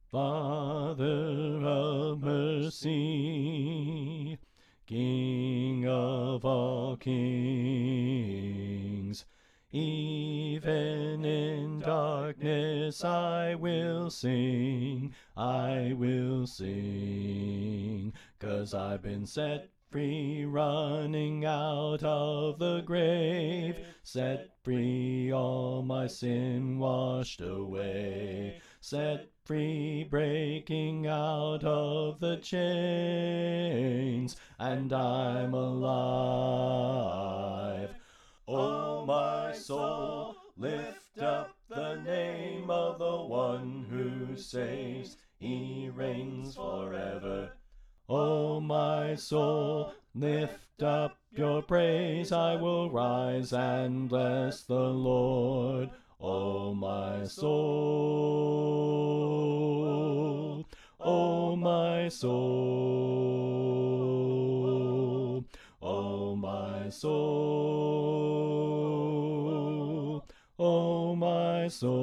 Father of mercy, King of all kings, even in darkness I will sing, 'cause I've been set free, running out of the grave, set free, all my sin washed away, set free, breaking out of the chains, and I'm alive. Oh, my soul, lift up the name of the one who saves. He reigns forever. Oh, my soul, lift up your praise. I will rise and bless the Lord. Oh, my soul. Oh, my soul. Oh, my soul. Oh, my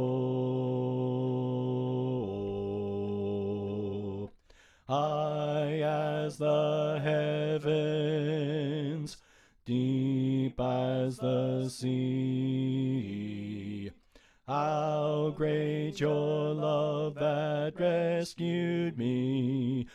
soul. High as the heavens, deep as the sea, how great your love that rescued me.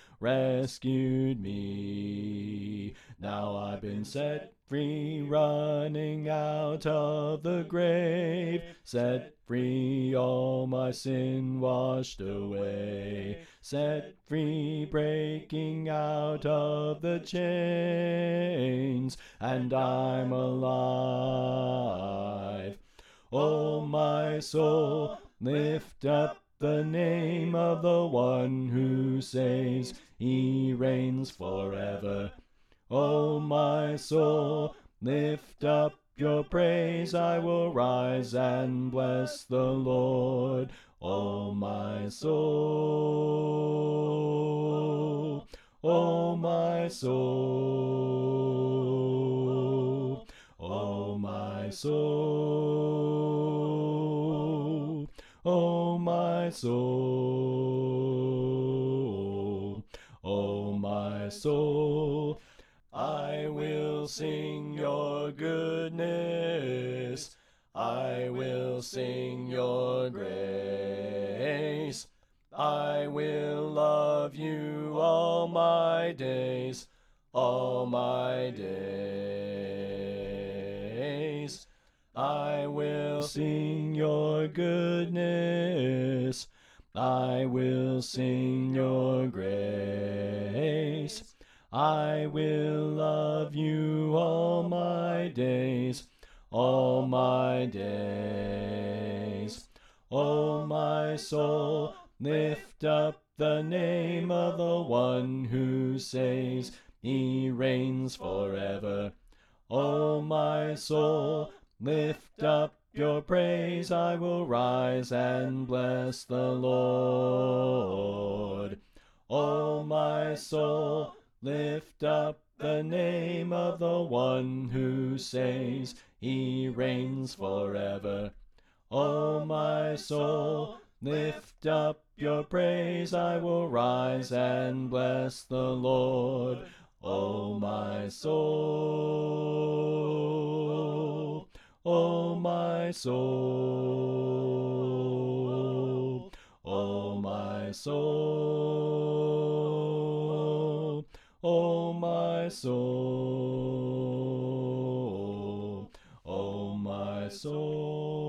Now I've been set free, running out of the grave, set free, all my sin washed away, set free, breaking out of the chains, and I'm alive. Oh, my soul, lift up the name of the one who saves. He reigns forever. Oh, my soul, lift up your praise. I will rise and bless the Lord. Oh, my soul. Oh, my soul. Oh, my soul. Oh, my soul. Oh, my soul. I will sing your goodness. I will sing your grace. I will love you all my days, all my days. I will sing your goodness. I will sing your grace. I will love you all my days, all my days. Oh, my soul, lift up the name of the one who saves. He reigns forever. Oh, my soul, lift up your praise. I will rise and bless the Lord. Oh, my soul, lift up the name of the one who saves. He reigns forever. Oh, my soul, lift up your praise. I will rise and bless the Lord. Oh, my soul. Oh, my soul. Oh, my soul. Oh, my soul. Oh, my soul.